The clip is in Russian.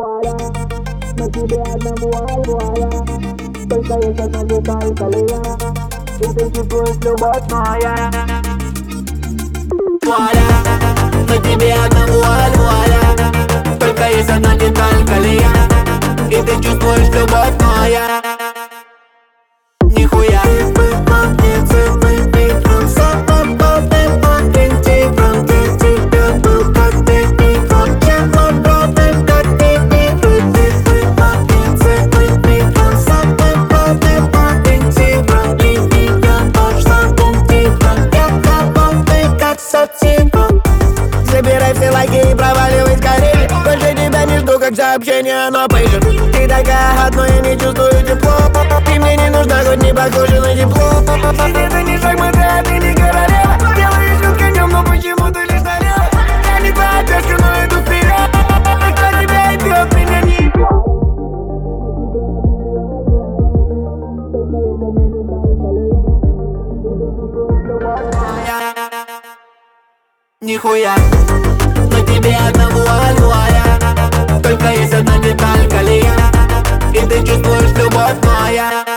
вуаля, на тебе одному вуаля. Только есть одна деталь, колея, и ты чувствуешь любовь моя. Вуаля, на тебе одному вуаля. Только есть одна деталь, колея, и ты чувствуешь любовь моя. Нихуя. Забирай все лайки и проваливай скорее. Больше тебя не жду, как сообщение, оно пишет. Ты такая hot, но я не чувствую тепло. Ты мне не нужна, хоть не похожа на тепло. Это не шахматы, а ты не королева. Делаешь вид конем, но почему ты лишь налево? Я не твоя пешка, но иду вперед. Кто тебя идет, меня не идет. Нихуя, на тебе одна вуаля. Только есть одна деталь, колея, и ты чувствуешь любовь моя.